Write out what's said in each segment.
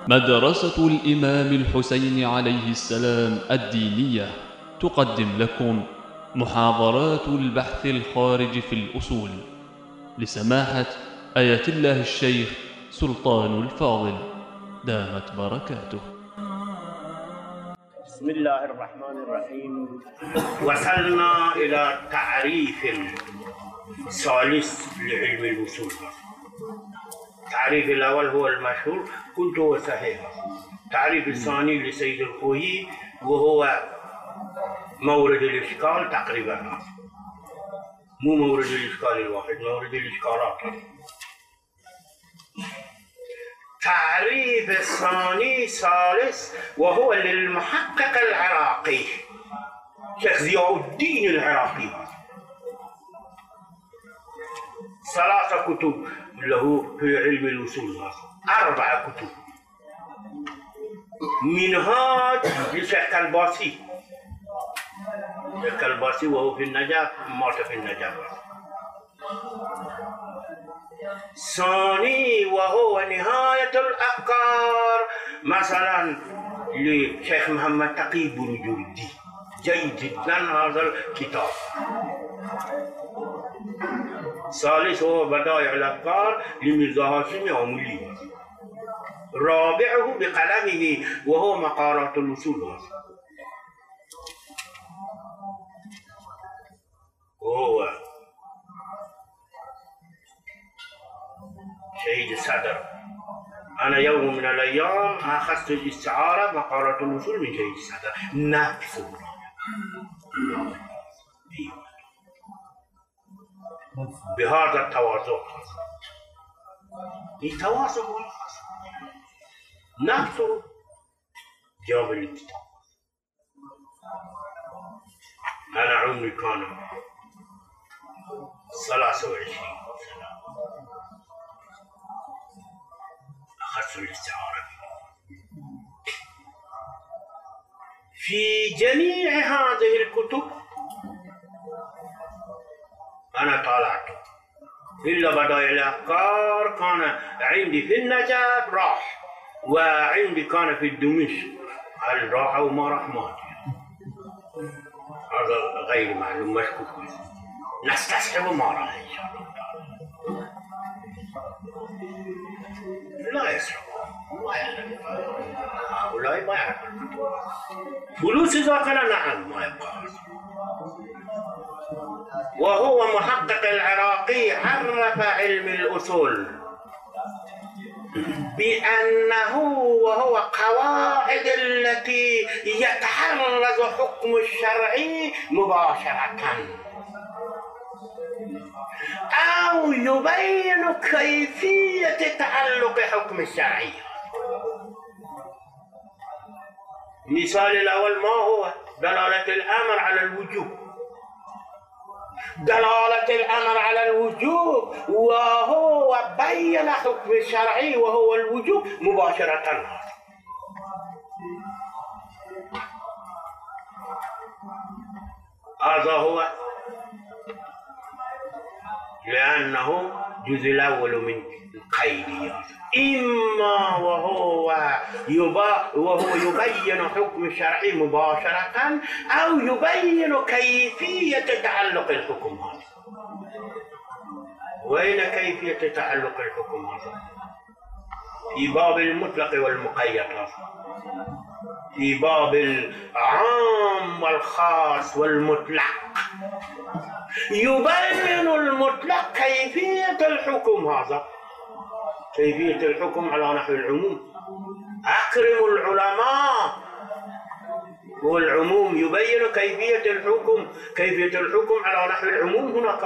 مدرسة الإمام الحسين عليه السلام الدينية تقدم لكم محاضرات البحث الخارج في الأصول لسماحة آية الله الشيخ سلطان الفاضل دامت بركاته. بسم الله الرحمن الرحيم. وصلنا إلى تعريف ثالث لعلم الوصول. التعريف الأول هو المشهور كنت هو صحيح. التعريف الثاني لسيد الخوئي وهو مورد الإشكال تقريبا، مو مورد الإشكال الواحد، مورد الإشكالات. تعريف الثاني ثالث وهو للمحقق العراقي شيخ ضياء الدين العراقي. 3 كتب له في علم الوصول، 4 كتب. منهاج لشيخ كلباسي، شيخ كلباسي وهو في النجف، مات في النجف. ثاني وهو نهاية الأفكار مثلا لشيخ محمد تقي برجولدي، جيد جدا هذا الكتاب. ثالث هو بدائع الأفكار لميرزا هاشم عمولي. رابعه بقلمه وهو مقالات الوصول، وهو شهيد الصدر. أنا يوم من الأيام أخذت الاستعارة مقالات الوصول من شهيد الصدر نفسه. بهذا التواضع، التواضع نفسه جاب الكتاب. أنا عمري كان 23 سنة أخذت الاستعارة. في جميع هذه الكتب أنا طالعت إلا بدائع الأفكار كان عندي في النجف راح، وعندي كان في الدمشق. هل راح أو ما راح ما هذا غير معلوم، مشكوك، نستصحب ما راح إن شاء الله. لا يسرق، ما يعلم هؤلاء، ما يعرف فلوس إذا كان نعم ما يبقى. وهو محقق العراقي عرف علم الأصول بأنه وهو قواعد التي يتحرز حكم الشرعي مباشرة أو يبين كيفية تعلق حكم الشرعي. مثال الأول ما هو؟ دلالة الأمر على الوجوب. دلالة الأمر على الوجوب وهو بين حكم الشرعي وهو الوجوب مباشرة. هذا هو، لأنه الجزء الأول من القيديات. إما وهو يبين حكم الشرعي مباشرة أو يبين كيفية تعلق الحكم هذا. وين كيفية تعلق الحكم هذا؟ في باب المطلق والمقيد، في باب العام والخاص والمطلق. يبين المطلق كيفية الحكم هذا، كيفية الحكم على نحو العموم. أكرم العلماء، والعموم يبين كيفية الحكم، كيفية الحكم على نحو العموم هناك.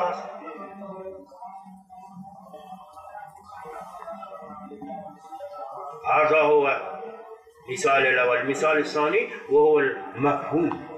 هذا هو مثال الأول. المثال الثاني وهو المفهوم.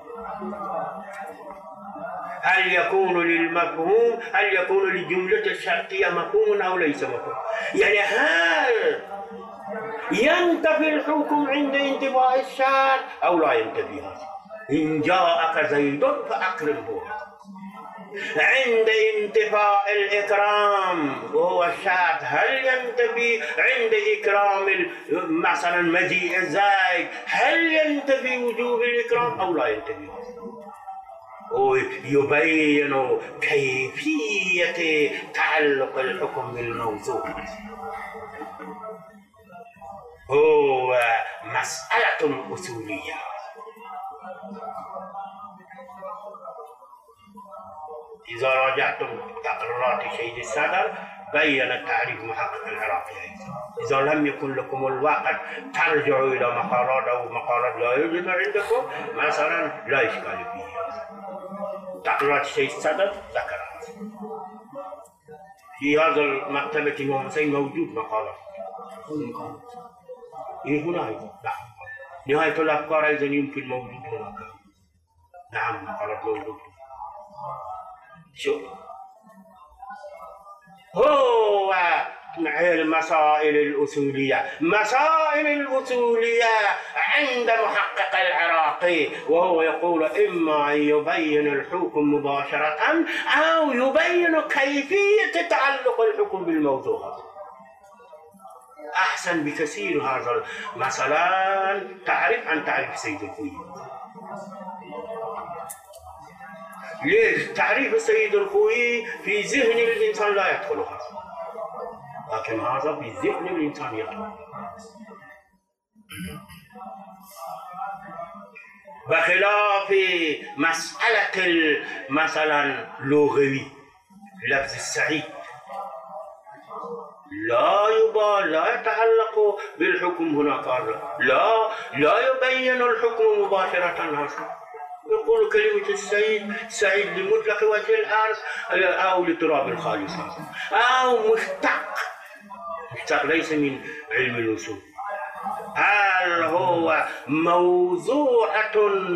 هل يكون للمفهوم، هل يكون للجملة الشرطية مفهوم أو ليس مفهوم؟ يعني هل ينتفي الحكم عند انتفاء الشرط أو لا ينتفي؟ إن جاءك زيد فأكرمه. عند انتفاء الإكرام وهو الشرط، هل ينتفي عند إكرام مثلا مجيء الزائد، هل ينتفي وجوب الإكرام أو لا ينتفي؟ ويبين كيفية تعلق الحكم بالموضوع. هو مسألة أصولية. إذا راجعتم تقريرات سيد الصدر بين تعريف محقق العراقي. إذا لم يكن لكم الوقت ترجعوا إلى مقالات أو مقالات لا يوجد عندكم مثلا لا إشكال فيه. تقريرات سيد الصدر ذكرت في هذا المكتبة إمام حسين موجود مقالات. هنا نهاية الأفكار أيضا يمكن موجود هناك. نعم مقالات موجود. شو هو المسائل الأصولية؟ مسائل الأصولية عند محقق العراقي وهو يقول إما أن يبين الحكم مباشرة أو يبين كيفية تعلق الحكم بالموضوع. أحسن بكثير هذا مثلا تعرف عن تعريف سيد الخوئي. ليش؟ تعريف السيد الخوئي في ذهن الإنسان لا يدخل هذا، لكن هذا في ذهن الإنسان يدخل. بخلاف مسألة مثلا لغوي لفظ السعيد لا يتعلق بالحكم هناك، لا يبين الحكم مباشرة هذا. يقول كلمة السعيد سعيد لمطلق وجه الأرض أو لتراب الخالص أو مشتق ليس من علم الوصول. هل هو موضوعة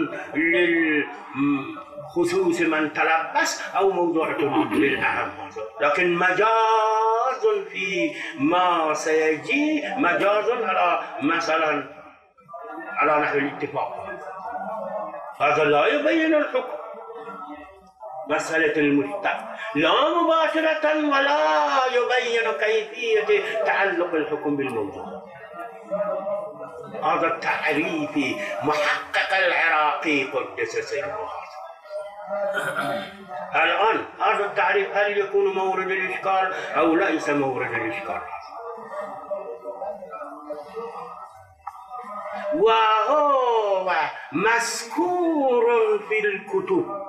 للخصوص من تلبس أو موضوعة للأهم؟ لكن مجاز في ما سيجي، مجاز على مثلا على نحو الاتفاق، هذا لا يبين الحكم. مسألة المشتق لا مباشرة ولا يبين كيفية تعلق الحكم بالموضوع. هذا التعريف محقق العراقي قدس سره. الآن هذا التعريف هل يكون مورد الإشكال أو ليس مورد الإشكال؟ وهو مذكور في الكتب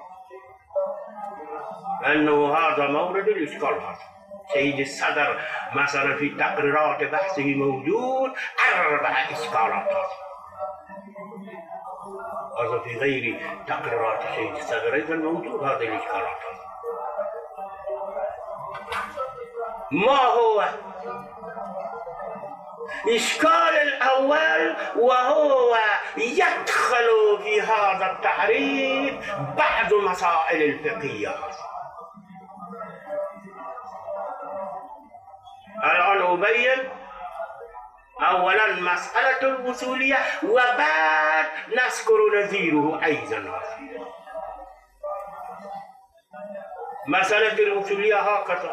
أنه هذا مورد الإشكال. هذا سيد الصدر مثلا في تقريرات بحثه موجود 4 إشكالات. هذا في غير تقريرات سيد الصدر أيضا موجود هذه الإشكالات. ما هو الإشكال الأول؟ وهو يدخل في هذا التعريف بعض مسائل الفقهية. الآن أبين أولا مسألة الوصولية وبعد نذكر نظيره أيضا. مسألة الوصولية هكذا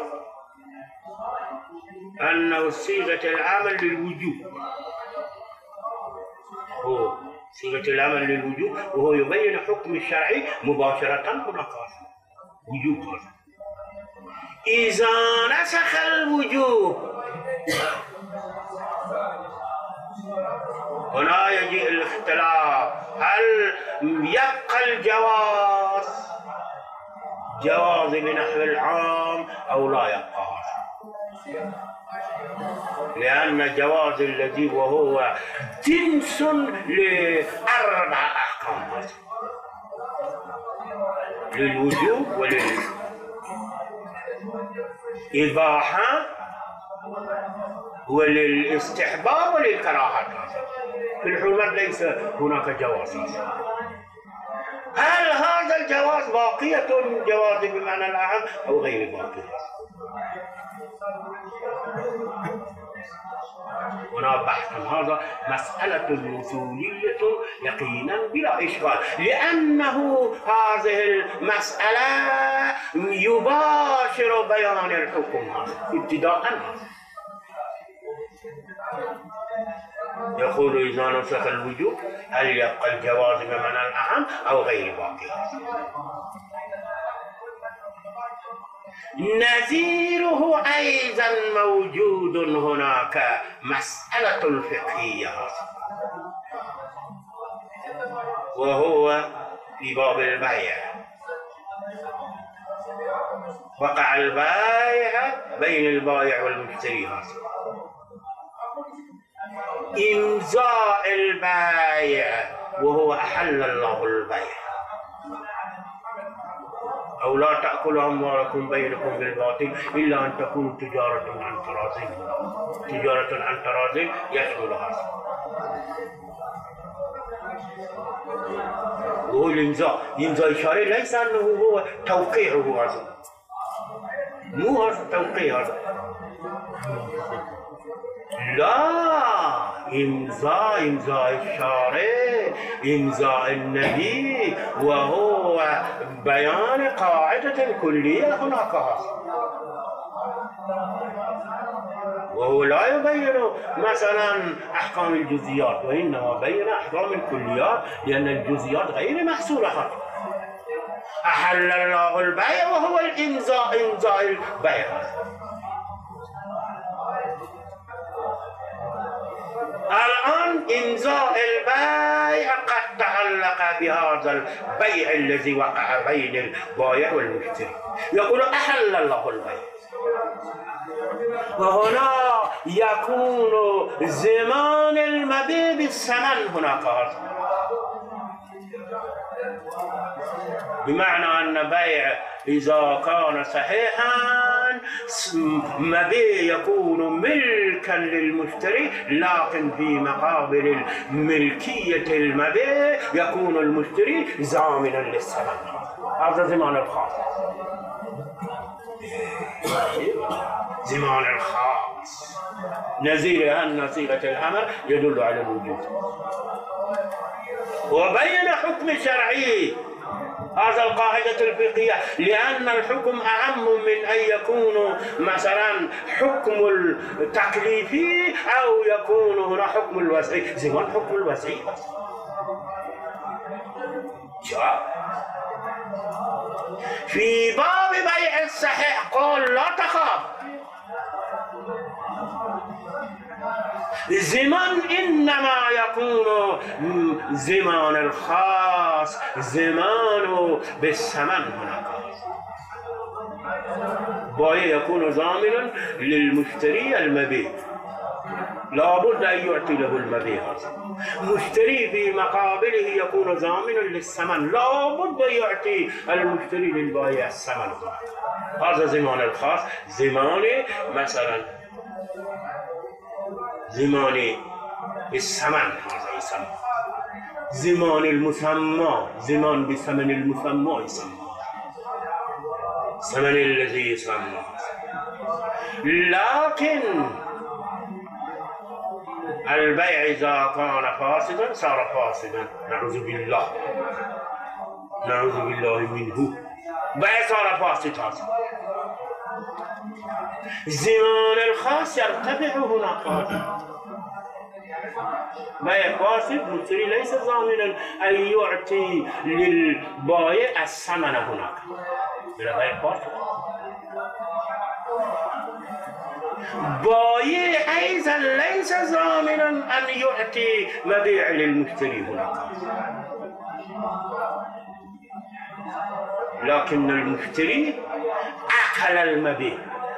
أنه صيغة العمل للوجوب، هو صيغة العمل للوجوب وهو يبين حكم الشرعي مباشرة هناك وجوب. هذا إذا نسخ الوجوب هنا يجي الاختلاف، هل يبقى الجواز بنحو العام أو لا يبقى؟ لأن الجواز الذي وهو جنس ل4 أحكام، للوجوب وللإباحة وللاستحباب وللكراهة. في الحرمات ليس هناك جواز. هل هذا الجواز باقية جواز بمعنى الأعم أو غير باقية؟ هنا بحث هذا مسألة وصولية يقينا بلا إشكال، لأنه هذه المسألة يباشر بيان الحكم هذا ابتداء. يقول إذا نسخ الوجوب هل يبقى الجواز بمعنى الأعم أو غير باقي؟ نظيره أيضا موجود هناك مسألة الفقهية، وهو في باب البيع. وقع البيع بين البائع والمشتري، إمضاء البيع وهو أحل الله البيع، أو لا تأكلوا أموالكم بينكم بالباطل إلا أن تكون تجارة عن تراض. تجارة عن تراض يشمل هذا. وهو الإمضاء، إمضاء الشارع ليس أنه هو توقيعه هذا، مو هذا توقيع هذا، لا، إمضاء الشارع، إمضاء النبي، وهو بيان قاعدة كلية هناك، وهو لا يبين مثلا أحكام الجزئيات، وإنما بين أحكام الكليات، لأن الجزئيات غير محصورة. أحل الله البيع وهو الإمضاء، إمضاء البيع. الآن إمضاء البيع قد تعلق بهذا البيع الذي وقع بين البائع والمشتري. يقول أحل الله البيع، وهنا يكون زمان المبيع بالثمن هناك، بمعنى أن بيع إذا كان صحيحا مبيع يكون ملكا للمشتري، لكن في مقابل ملكية المبيع يكون المشتري ضامنا للثمن. هذا زمان الخاص. زمان الخاص نزيل أن صيغة الأمر يدل على الوجود. وبين حكم شرعي هذا القاعدة الفقهية، لأن الحكم أهم من أن يكون مثلا حكم التكليفي أو يكون هنا حكم الوضعي. زمان حكم الوضعي في باب بيع الصحيح قال لا تخاف، زمان إنما يكون زمان الخاص، زمان بالثمن هناك. بائع يكون ضامنا للمشتري المبيع، لابد أن يعطي له المبيع. مشتري في مقابله يكون ضامنا للثمن، لابد أن يعطي المشتري للبائع الثمن. هذا زمان الخاص. زمان مثلا زمان الثمن هذا يسمى، زمان المسمى، زمان بثمن المسمى يسمى، ثمن الذي يسمى. لكن البيع إذا كان فاسدا صار فاسدا، نعوذ بالله، نعوذ بالله منه. بيع صار فاسد. هذا زمان الخاص يرتفع هناك. بيع فاسد، مشتري ليس ضامنا أن يعطي للبائع الثمن هناك. بيع فاسد. بائع أيضا ليس ضامنا أن يعطي مبيع للمشتري هناك، لكن المشتري أكل المبيع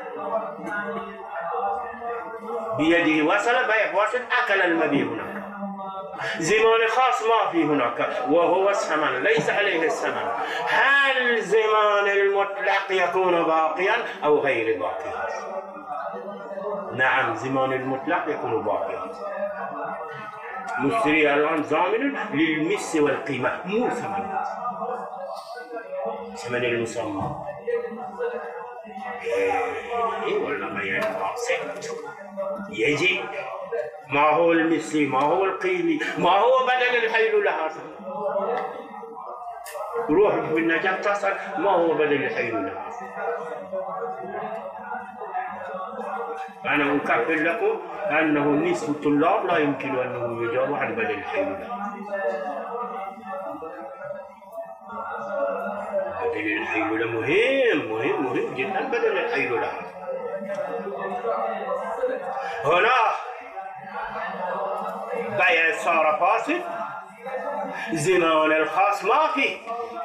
بيده، وصل بيع فاسد أكل المبيع هناك. زمان خاص ما في هناك، وهو الثمن، ليس عليه الثمن. هل زمان المطلق يكون باقيا أو غير باقيا؟ نعم، زمان المطلق يكون باقيا. مشتري الآن ضامن للمس والقيمة، مو ثمن، ثمن المسمى. ولا غير القاصد يجب ما هو المثلي، ما هو القيمي، ما هو بدل الحيل لها. روح بالنجاة تصل ما هو بدل الحيل لها. أنا أكفل لكم أنه نصف الطلاب لا يمكن أنه يجاوب عن بدل الحيل لها. بدل الحيل مهم جدا. بدل الحيل لها هنا بيع صار فاسد، زمان الخاص ما في،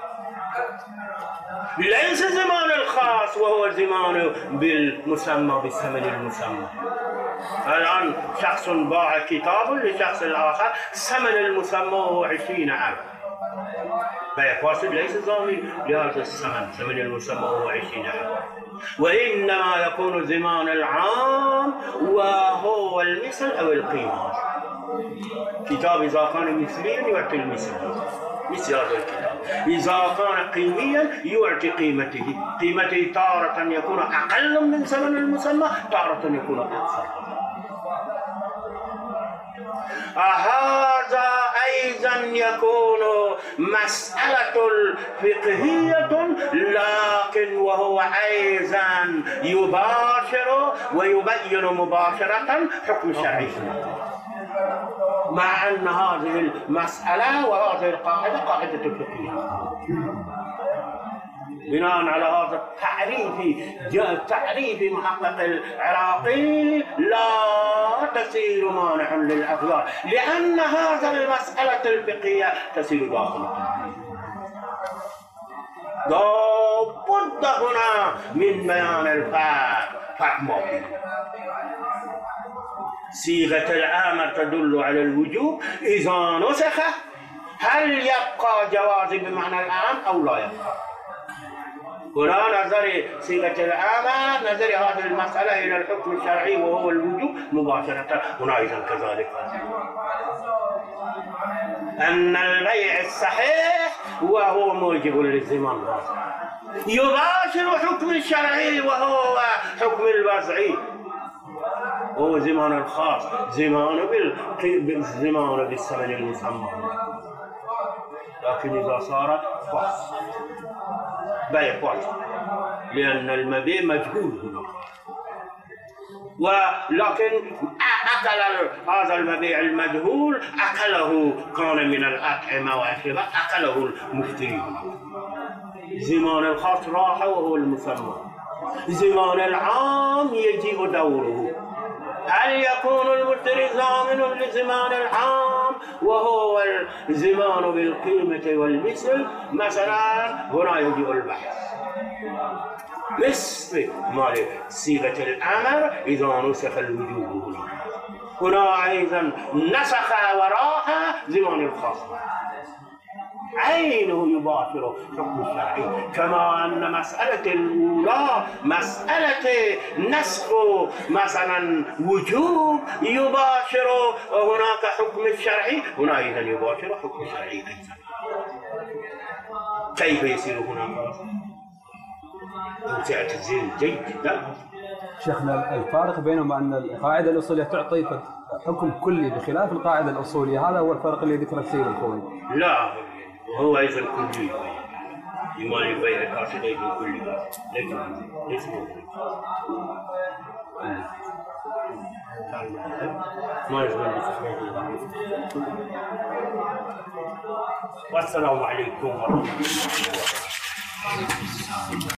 ليس زمان الخاص وهو زمان بالمسمى بالثمن المسمى. الآن شخص باع كتاب لشخص آخر ثمن المسمى وهو 20 عام. بيع فاسد ليس ضامن لهذا الثمن، ثمن المسمى وهو 20 عام. وإنما يكون زمان العام وهو المثل أو القيمة. كتاب إذا كان مثليا يعطي المثل مثل هذا الكتاب، إذا كان قيميا يعطي قيمته تارة يكون أقل من ثمن المسمى، تارة يكون أكثر. هذا أيضا يكون مسألة فقهية، لكن وهو أيضا يباشر ويبين مباشرة حكم الشرعي، مع أن هذه المسألة وهذه القاعدة قاعدة فقهية. بناء على هذا التعريف محقق العراقي لا تسير مانع للأخيار، لأن هذا المسألة الفقهية تسير داخل التعريف. لابد هنا من بيان الفهم. صيغة الأمر تدل على الوجوب، إذا نسخ هل يبقى جواز بمعنى العام أو لا يبقى؟ هنا نظر صيغة الأمر، نظر هذه المسألة إلى الحكم الشرعي وهو الوجوب مباشرة. هنا أيضا كذلك أن البيع الصحيح وهو موجب للزمان يباشر حكم الشرعي وهو حكم الوضعي، هو زمان الخاص، زمان بالثمن المسمى. لكن إذا صار فاسد بيع فاسد، لأن المبيع مجهول هنا، ولكن أكل هذا المبيع المجهول، أكله كان من الأطعمة وأشربة، أكله المشتري. زمان الخاص راح وهو المسمى، زمان العام يجيء دوره. هل يكون المشتري ضامن لزمان العام وهو الزمان بالقيمة والمثل؟ مثلا هنا يجيء البحث مثل صيغة الأمر إذا نسخ الوجوب. هنا أيضا نسخ وراها زمان الخاص، عينه يباشر حكم الشرعي، كما أن مسألة الأولى مسألة نسخ مثلا وجوب يباشر هناك حكم الشرعي، هنا أيضا يباشر حكم الشرعي أيضا. كيف يصير هناك توسعة الذهن؟ جيد جدا. شيخنا، الفارق بينهم أن القاعدة الأصولية تعطي حكم كلي بخلاف القاعدة الأصولية، هذا هو الفرق اللي ذكر السيد الخوي. لا، هو أيضا كلي، إيمان البيع الفاسد أيضا كلي، ليس ما يزال والسلام عليكم ورحمة الله وبركاته.